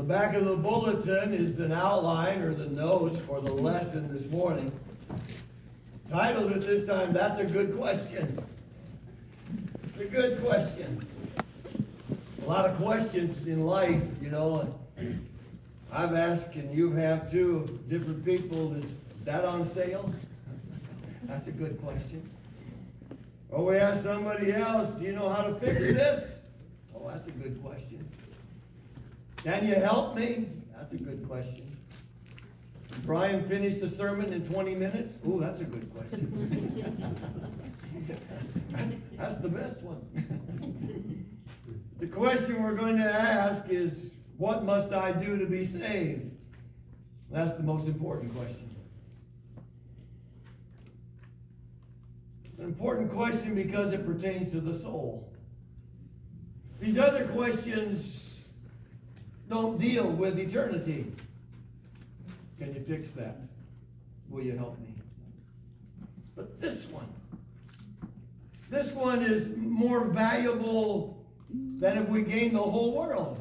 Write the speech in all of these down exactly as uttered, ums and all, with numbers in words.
back of the bulletin is an outline or the notes for the lesson this morning. Titled it this time, That's a Good Question. It's a good question. A lot of questions in life, you know. I've asked, and you have too, of different people, is that on sale? That's a good question. Or we ask somebody else, do you know how to fix this? Oh, that's a good question. Can you help me? That's a good question. Did Brian finish the sermon in twenty minutes? Oh, that's a good question. that's, that's the best one. The question we're going to ask is, what must I do to be saved? That's the most important question. It's an important question because it pertains to the soul. These other questions don't deal with eternity. Can you fix that? Will you help me? But this one, this one is more valuable than if we gain the whole world.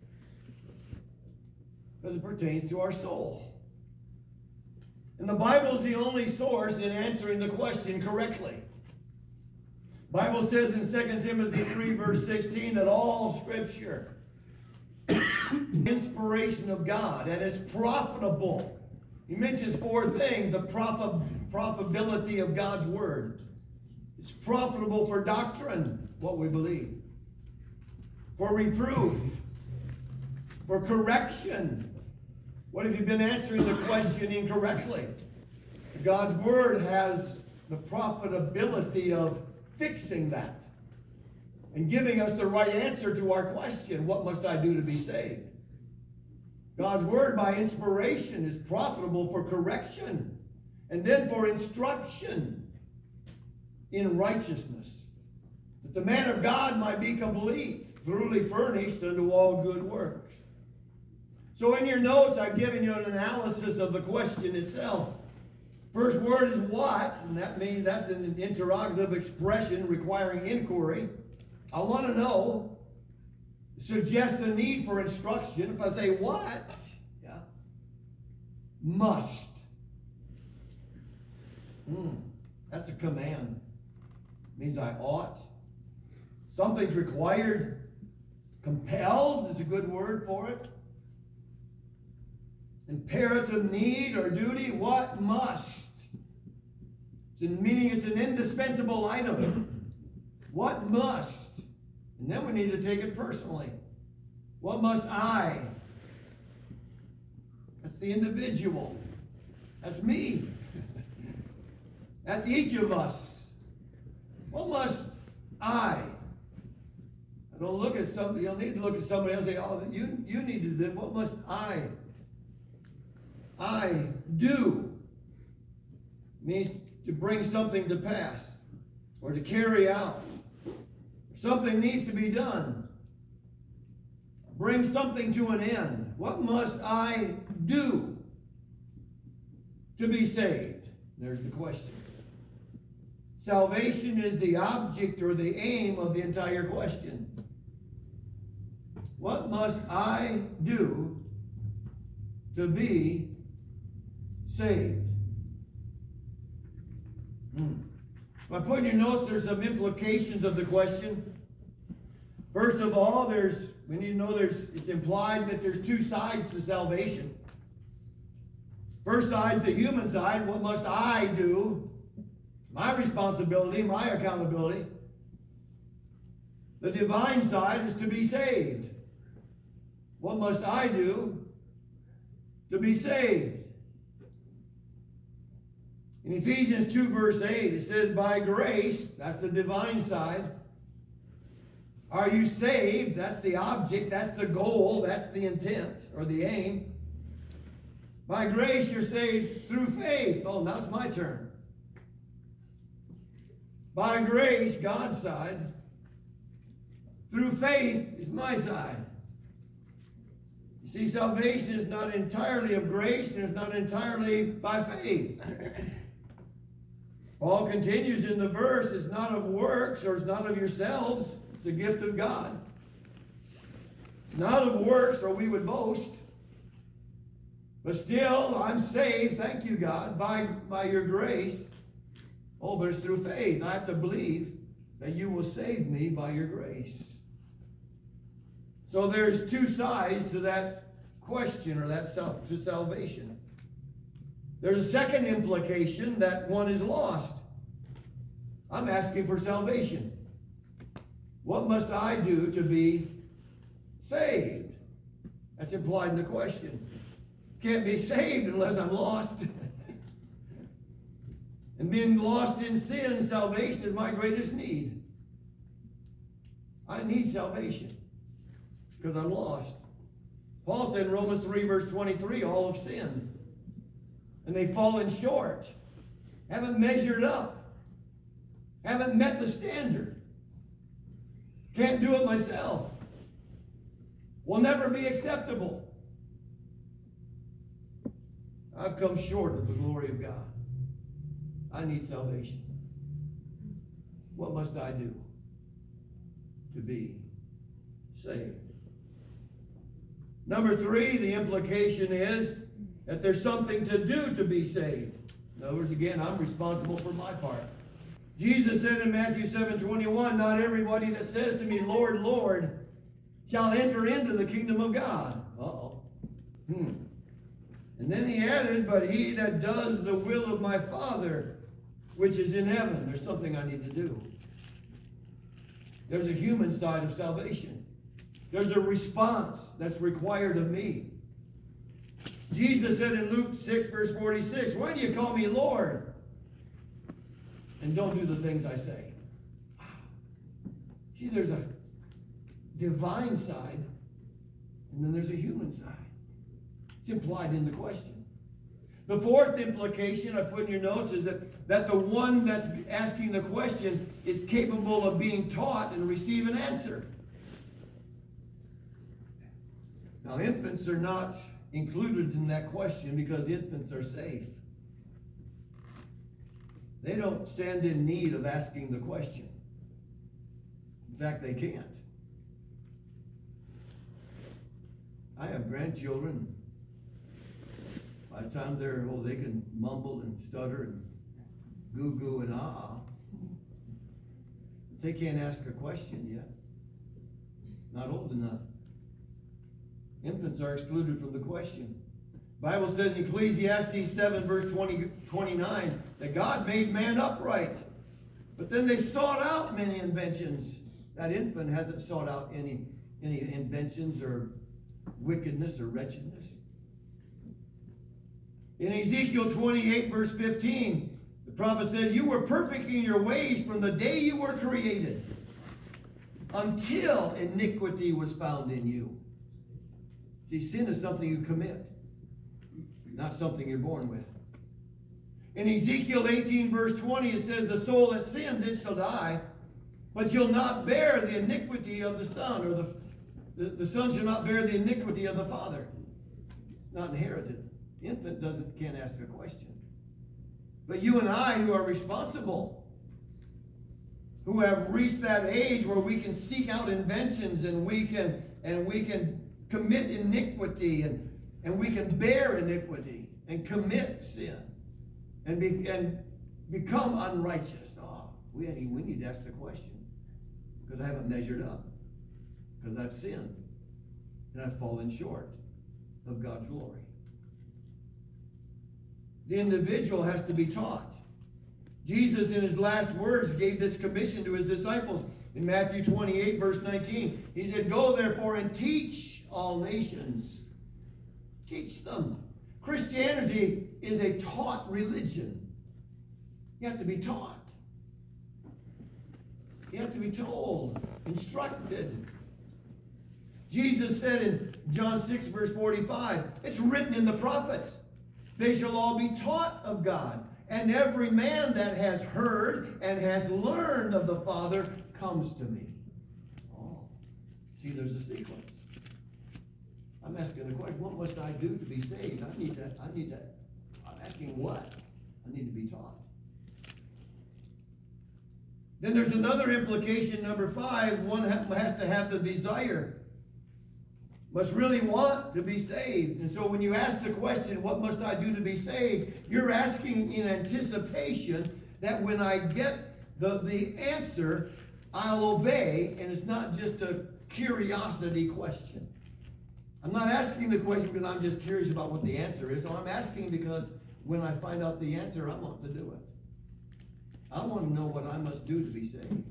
Because it pertains to our soul. And the Bible is the only source in answering the question correctly. The Bible says in Second Timothy three, verse sixteen, that all Scripture inspiration of God and is profitable. He mentions four things. The prof- profitability of God's Word. It's profitable for doctrine, what we believe. For reproof. For correction. What if you've been answering the question incorrectly? God's Word has the profitability of fixing that and giving us the right answer to our question, what must I do to be saved? God's Word by inspiration is profitable for correction and then for instruction in righteousness, that the man of God might be complete, thoroughly furnished unto all good works. So in your notes, I've given you an analysis of the question itself. First word is what, and that means that's an interrogative expression requiring inquiry. I want to know, suggests the need for instruction. If I say what, yeah, must. Mm, that's a command. It means I ought. Something's required. Compelled is a good word for it. Imperative need or duty, what must? It's in meaning it's an indispensable item. What must? And then we need to take it personally. What must I? That's the individual. That's me. That's each of us. What must I? I don't look at somebody. You don't need to look at somebody else and say, oh, you, you need to do. What must I? I do. Means to bring something to pass or to carry out. Something needs to be done. Bring something to an end. What must I do to be saved? There's the question. Salvation is the object or the aim of the entire question. What must I do to be saved? Hmm. By putting your notes, there's some implications of the question. First of all, there's we need to know there's it's implied that there's two sides to salvation. First side is the human side. What must I do? My responsibility, my accountability. The divine side is to be saved. What must I do to be saved? In Ephesians two, verse eight, it says, by grace, that's the divine side. Are you saved? That's the object, that's the goal, that's the intent, or the aim. By grace, you're saved through faith. Oh, now it's my turn. By grace, God's side. Through faith is my side. You see, salvation is not entirely of grace, and it's not entirely by faith. Paul continues in the verse, it's not of works, or it's not of yourselves. It's a gift of God. Not of works, or we would boast. But still, I'm saved, thank you, God, by, by your grace. Oh, but it's through faith. I have to believe that you will save me by your grace. So there's two sides to that question, or that self, to salvation. There's a second implication that one is lost. I'm asking for salvation. What must I do to be saved? That's implied in the question. Can't be saved unless I'm lost. And being lost in sin, salvation is my greatest need. I need salvation because I'm lost. Paul said in Romans three, verse twenty-three, all have sinned. And they've fallen short. Haven't measured up. Haven't met the standard. Can't do it myself. Will never be acceptable. I've come short of the glory of God. I need salvation. What must I do to be saved? Number three, the implication is that there's something to do to be saved. In other words, again, I'm responsible for my part. Jesus said in Matthew seven twenty-one, not everybody that says to me, Lord, Lord, shall enter into the kingdom of God. Uh-oh. Hmm. And then he added, but he that does the will of my Father, which is in heaven. There's something I need to do. There's a human side of salvation. There's a response that's required of me. Jesus said in Luke six, verse forty-six, why do you call me Lord and don't do the things I say? See, there's a divine side, and then there's a human side. It's implied in the question. The fourth implication I put in your notes is that, that the one that's asking the question is capable of being taught and receive an answer. Now, infants are not included in that question because infants are safe. They don't stand in need of asking the question. In fact, they can't. I have grandchildren. By the time they're, oh, they can mumble and stutter and goo-goo and ah-ah. They can't ask a question yet. Not old enough. Infants are excluded from the question. The Bible says in Ecclesiastes seven, verse twenty, twenty-nine, that God made man upright. But then they sought out many inventions. That infant hasn't sought out any, any inventions or wickedness or wretchedness. In Ezekiel twenty-eight, verse fifteen, the prophet said, you were perfect in your ways from the day you were created until iniquity was found in you. See, sin is something you commit, not something you're born with. In Ezekiel eighteen, verse twenty, it says, the soul that sins, it shall die, but you'll not bear the iniquity of the son, or the, the, the son shall not bear the iniquity of the father. It's not inherited. The infant doesn't can't ask a question. But you and I, who are responsible, who have reached that age where we can seek out inventions and we can and we can commit iniquity and, and we can bear iniquity and commit sin and be, and become unrighteous. Oh, we we need to ask the question because I haven't measured up, because I've sinned and I've fallen short of God's glory. The individual has to be taught. Jesus, in his last words, gave this commission to his disciples. In Matthew twenty-eight, verse nineteen, he said, go therefore and teach all nations. Teach them. Christianity is a taught religion. You have to be taught. You have to be told, instructed. Jesus said in John six, verse forty-five, it's written in the prophets, they shall all be taught of God. And every man that has heard and has learned of the Father comes to me. Oh, see, there's a sequence. I'm asking the question, what must I do to be saved? I need to, I need to, I'm asking what? I need to be taught. Then there's another implication, number five, one has to have the desire must really want to be saved. And so when you ask the question, what must I do to be saved? You're asking in anticipation that when I get the, the answer, I'll obey, and it's not just a curiosity question. I'm not asking the question because I'm just curious about what the answer is. So I'm asking because when I find out the answer, I want to do it. I want to know what I must do to be saved.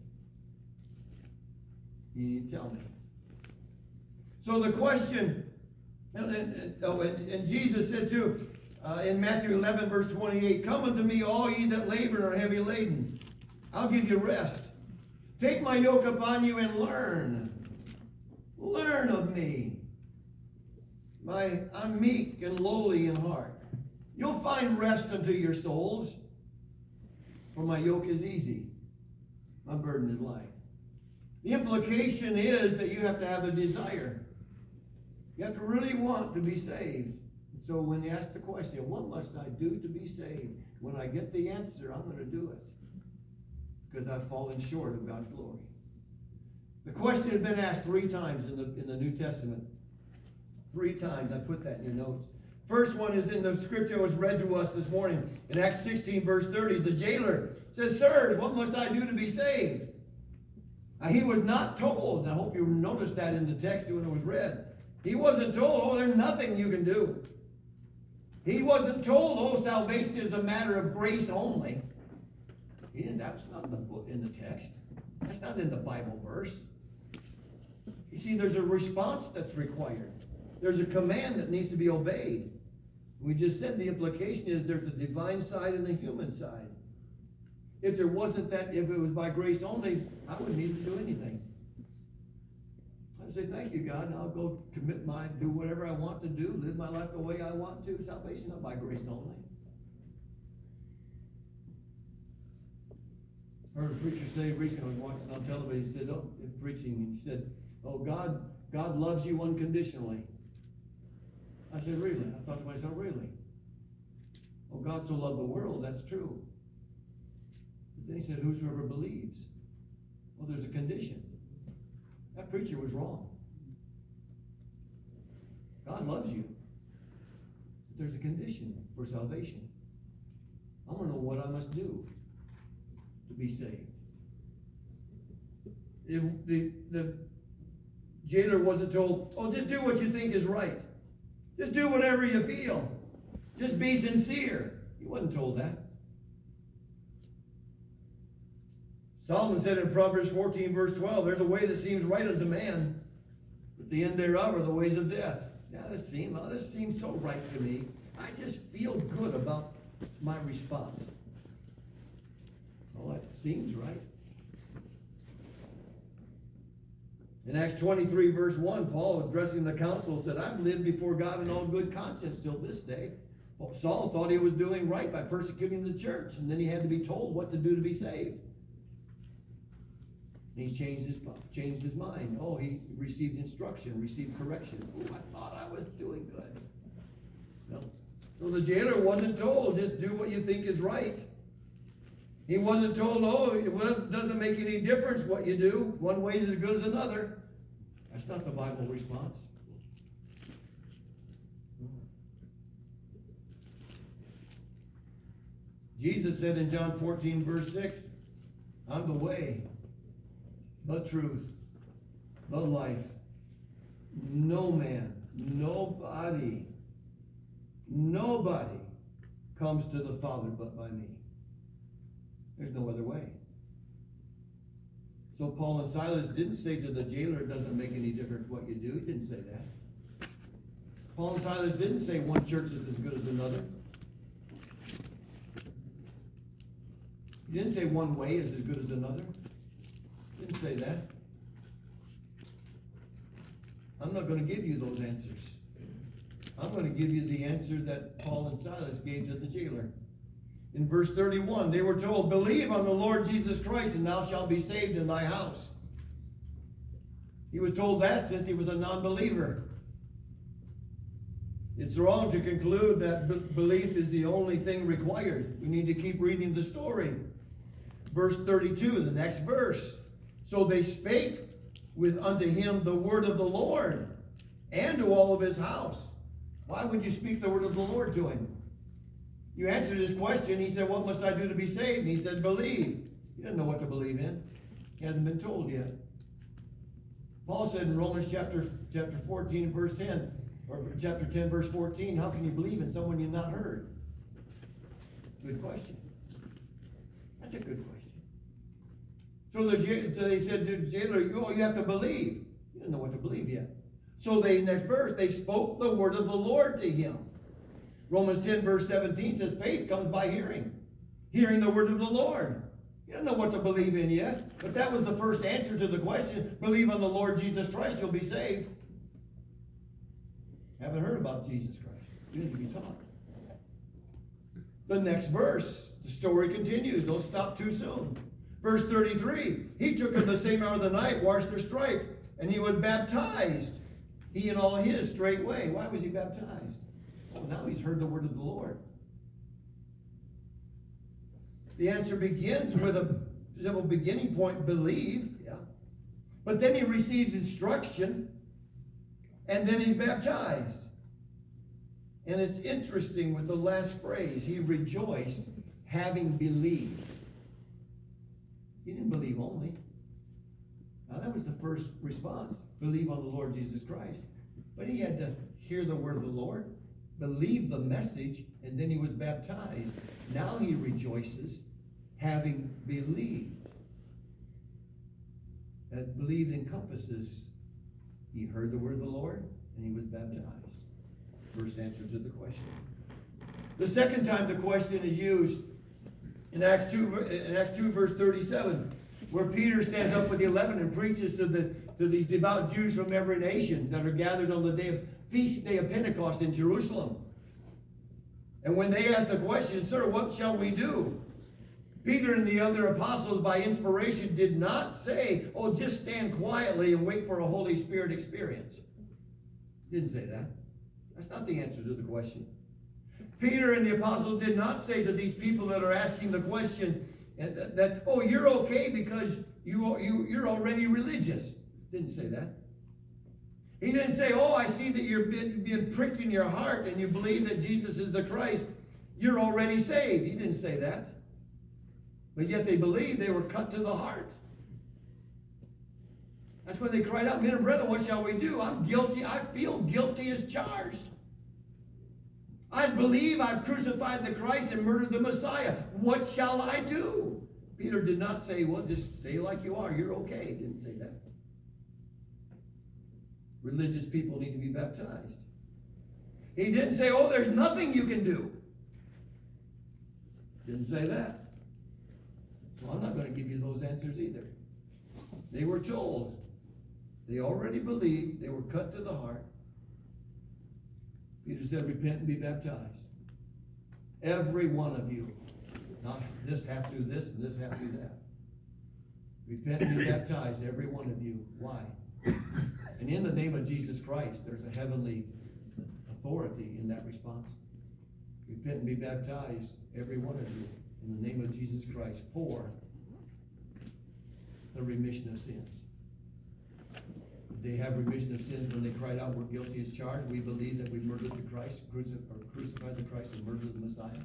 You tell me. So the question, and, and, oh, and, and Jesus said too, uh, in Matthew eleven, verse twenty-eight, "Come unto me, all ye that labor and are heavy laden. I'll give you rest. Take my yoke upon you and learn. Learn of me. My, I'm meek and lowly in heart. You'll find rest unto your souls. For my yoke is easy. My burden is light." The implication is that you have to have a desire. You have to really want to be saved. So when you ask the question, what must I do to be saved? When I get the answer, I'm going to do it. Because I've fallen short of God's glory. The question has been asked three times in the, in the New Testament. Three times. I put that in your notes. First one is in the scripture that was read to us this morning. In Acts sixteen, verse thirty, the jailer says, "Sirs, what must I do to be saved?" Now, he was not told, and I hope you noticed that in the text when it was read. He wasn't told, oh, there's nothing you can do. He wasn't told, oh, salvation is a matter of grace only. He didn't, that's not in the book, in the text. That's not in the Bible verse. You see, there's a response that's required. There's a command that needs to be obeyed. We just said the implication is there's a divine side and a human side. If there wasn't that, if it was by grace only, I wouldn't need to do anything. I'd say, thank you, God, and I'll go commit my, do whatever I want to do, live my life the way I want to. Salvation not by grace only. I heard a preacher say recently, I was watching on television, he said, oh, preaching, and he said, oh, God, God loves you unconditionally. I said, really? I thought to myself, really? Oh, God so loved the world, that's true. But then he said, whosoever believes. Well, there's a condition. That preacher was wrong. God loves you. But there's a condition for salvation. I want to know what I must do to be saved. The, the, the jailer wasn't told, oh, just do what you think is right. Just do whatever you feel. Just be sincere. He wasn't told that. Solomon said in Proverbs fourteen, verse twelve, there's a way that seems right unto man, but the end thereof are the ways of death. Now this seems, oh, this seems so right to me. I just feel good about my response. Oh, it seems right. In Acts twenty-three, verse one, Paul, addressing the council, said, I've lived before God in all good conscience till this day. Well, Saul thought he was doing right by persecuting the church, and then he had to be told what to do to be saved. And he changed his, changed his mind. Oh, he received instruction, received correction. Oh, I thought I was doing good. No. So the jailer wasn't told, just do what you think is right. He wasn't told, oh, it doesn't make any difference what you do. One way is as good as another. That's not the Bible response. Jesus said in John fourteen, verse six, I'm the way, the truth, the life. No man, nobody, nobody comes to the Father but by me. There's no other way. So Paul and Silas didn't say to the jailer, it doesn't make any difference what you do. He didn't say that. Paul and Silas didn't say one church is as good as another. He didn't say one way is as good as another. He didn't say that. I'm not going to give you those answers. I'm going to give you the answer that Paul and Silas gave to the jailer. In verse thirty-one, they were told, believe on the Lord Jesus Christ, and thou shalt be saved in thy house. He was told that since he was a non-believer. It's wrong to conclude that b- belief is the only thing required. We need to keep reading the story. Verse thirty-two, the next verse. So they spake with unto him the word of the Lord, and to all of his house. Why would you speak the word of the Lord to him? You answered his question. He said, what must I do to be saved? And he said, believe. He doesn't know what to believe in. He hasn't been told yet. Paul said in Romans chapter, chapter fourteen, verse ten, or chapter ten, verse fourteen, how can you believe in someone you've not heard? Good question. That's a good question. So the, they said to the jailer, you, oh, you have to believe. He didn't know what to believe yet. So they, next verse, they spoke the word of the Lord to him. Romans ten, verse seventeen says, faith comes by hearing. Hearing the word of the Lord. You don't know what to believe in yet. But that was the first answer to the question. Believe on the Lord Jesus Christ, you'll be saved. Haven't heard about Jesus Christ. You need to be taught. The next verse, the story continues. Don't stop too soon. Verse thirty-three, he took him the same hour of the night, washed their stripe, and he was baptized. He and all his straightway. Why was he baptized? Oh, now he's heard the word of the Lord. The answer begins with a simple beginning point, believe. Yeah. But then he receives instruction, and then he's baptized. And it's interesting with the last phrase, he rejoiced, having believed. He didn't believe only. Now that was the first response, believe on the Lord Jesus Christ. But he had to hear the word of the Lord, believe the message, and then he was baptized. Now he rejoices, having believed. That believed encompasses, he heard the word of the Lord, and he was baptized. First answer to the question. The second time the question is used in Acts two, in Acts two, verse thirty-seven, where Peter stands up with the eleven and preaches to the to these devout Jews from every nation that are gathered on the day of feast day of Pentecost in Jerusalem. And when they ask the question, sir, what shall we do? Peter and the other apostles, by inspiration, did not say, oh, just stand quietly and wait for a Holy Spirit experience. Didn't say that. That's not the answer to the question. Peter and the apostles did not say to these people that are asking the question that, that oh, you're okay because you, you, you're already religious. Didn't say that. He didn't say, oh, I see that you're being, being pricked in your heart and you believe that Jesus is the Christ. You're already saved. He didn't say that. But yet they believed, they were cut to the heart. That's when they cried out, men and brethren, what shall we do? I'm guilty. I feel guilty as charged. I believe I've crucified the Christ and murdered the Messiah. What shall I do? Peter did not say, well, just stay like you are. You're okay. He didn't say that. Religious people need to be baptized. He didn't say, oh, there's nothing you can do. Didn't say that. Well, I'm not going to give you those answers either. They were told. They already believed. They were cut to the heart. Peter said, repent and be baptized. Every one of you. Not this have to do this and this have to do that. Repent and be baptized, every one of you. Why? And in the name of Jesus Christ, there's a heavenly authority in that response. Repent and be baptized, every one of you, in the name of Jesus Christ, for the remission of sins. They have remission of sins when they cried out, we're guilty as charged. We believe that we murdered the Christ, crucif- or crucified the Christ and murdered the Messiah.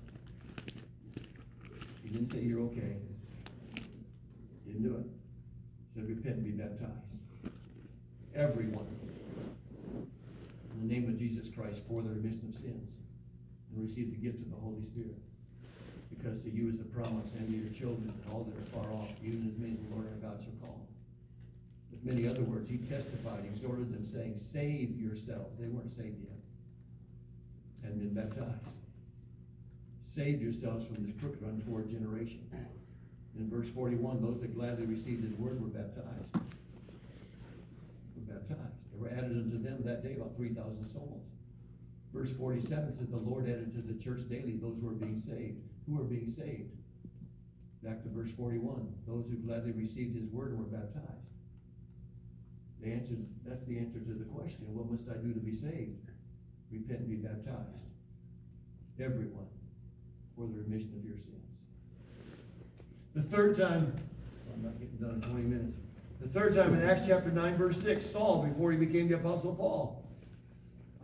He didn't say you're okay. Didn't do it. He said repent and be baptized. Everyone. In the name of Jesus Christ for the remission of sins. And receive the gift of the Holy Spirit. Because to you is the promise, and to your children and all that are far off, even as many as the Lord our God shall call. With many other words, he testified, exhorted them, saying, save yourselves. They weren't saved yet. Hadn't been baptized. Save yourselves from this crooked, untoward generation. In verse forty-one, those that gladly received his word were baptized. Were baptized. There were added unto them that day about three thousand souls. Verse forty-seven says, the Lord added to the church daily those who are being saved. Who are being saved? Back to verse forty-one. Those who gladly received his word and were baptized. The answer, that's the answer to the question. What must I do to be saved? Repent and be baptized. Everyone. For the remission of your sins. The third time, I'm not getting done in twenty minutes. The third time in Acts chapter nine, verse six, Saul, before he became the Apostle Paul,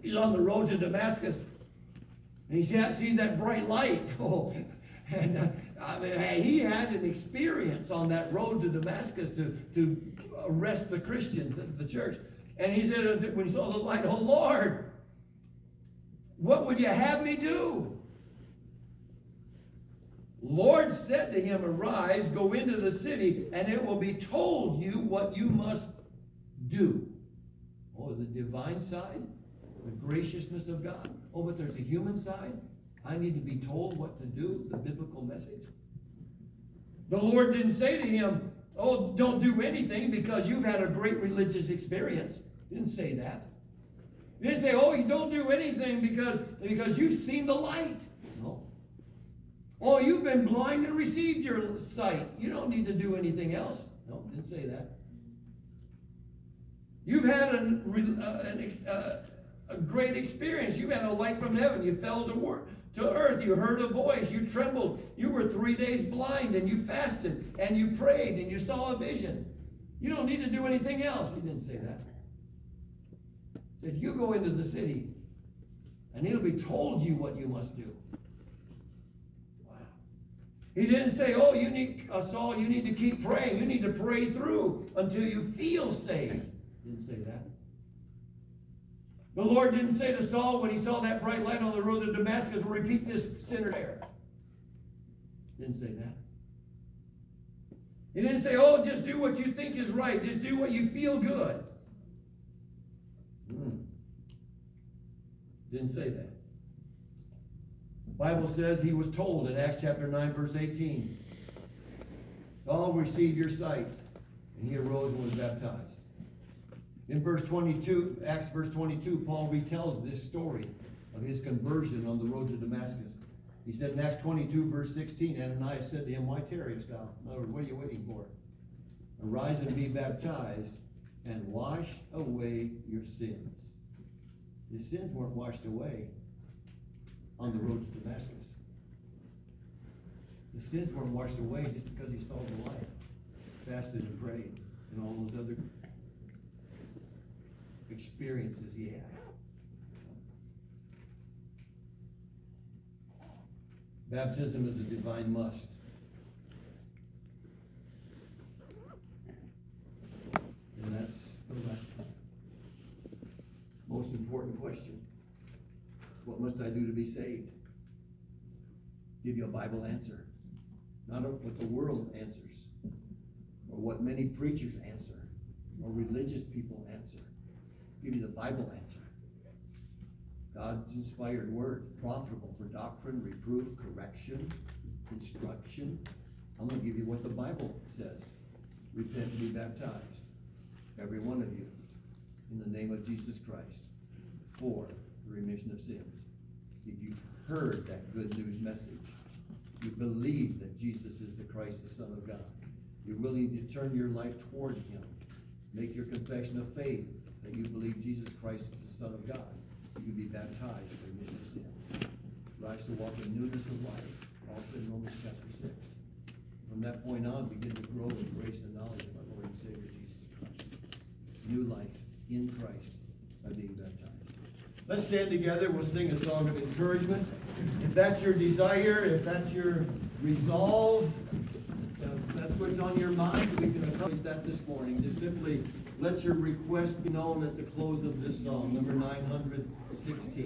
He's on the road to Damascus. And he sees that bright light. Oh, and uh, I mean, he had an experience on that road to Damascus to, to arrest the Christians, the, the church. And he said, when he saw the light, "Oh Lord, what would you have me do?" Lord said to him, "Arise, go into the city, and it will be told you what you must do." Oh, the divine side, the graciousness of God. Oh, but there's a human side. I need to be told what to do, the biblical message. The Lord didn't say to him, "Oh, don't do anything because you've had a great religious experience." He didn't say that. He didn't say, "Oh, you don't do anything because, because you've seen the light." No. "Oh, you've been blind and received your sight. You don't need to do anything else." No, didn't say that. You've had an, uh, an, uh, a great experience. You had a light from heaven. You fell to work. To earth, you heard a voice, you trembled, you were three days blind, and you fasted, and you prayed, and you saw a vision. You don't need to do anything else. He didn't say that. He said, you go into the city, and it'll be told you what you must do. Wow. He didn't say, "Oh, you need, uh, Saul, you need to keep praying. You need to pray through until you feel saved." He didn't say that. The Lord didn't say to Saul when he saw that bright light on the road to Damascus, "Repeat this sinner's prayer." Didn't say that. He didn't say, "Oh, just do what you think is right. Just do what you feel good." Hmm. Didn't say that. The Bible says he was told in Acts chapter nine, verse eighteen, "Saul, receive your sight." And he arose and was baptized. In verse twenty-two, Acts verse twenty-two, Paul retells this story of his conversion on the road to Damascus. He said in Acts twenty-two, verse sixteen, Ananias said to him, "Why tarriest thou?" In other words, what are you waiting for? "Arise and be baptized, and wash away your sins." His sins weren't washed away on the road to Damascus. His sins weren't washed away just because he saw the light, fasted and prayed, and all those other experiences he had. Baptism is a divine must. And that's the last, most important question. What must I do to be saved? Give you a Bible answer. Not what the world answers, or what many preachers answer, or religious people answer. Give you the Bible answer. God's inspired word, profitable for doctrine, reproof, correction, instruction. I'm going to give you what the Bible says. Repent and be baptized, every one of you, in the name of Jesus Christ, for the remission of sins. If you've heard that good news message, you believe that Jesus is the Christ, the Son of God, you're willing to turn your life toward him, make your confession of faith, that you believe Jesus Christ is the Son of God, you can be baptized for remission of sins. Rise to walk in newness of life. Paul said in Romans chapter six. From that point on, begin to grow in grace and knowledge of our Lord and Savior Jesus Christ. New life in Christ by being baptized. Let's stand together. We'll sing a song of encouragement. If that's your desire, if that's your resolve, if that's what's on your mind, we can accomplish that this morning. Just simply let your request be known at the close of this song, number nine hundred sixteen.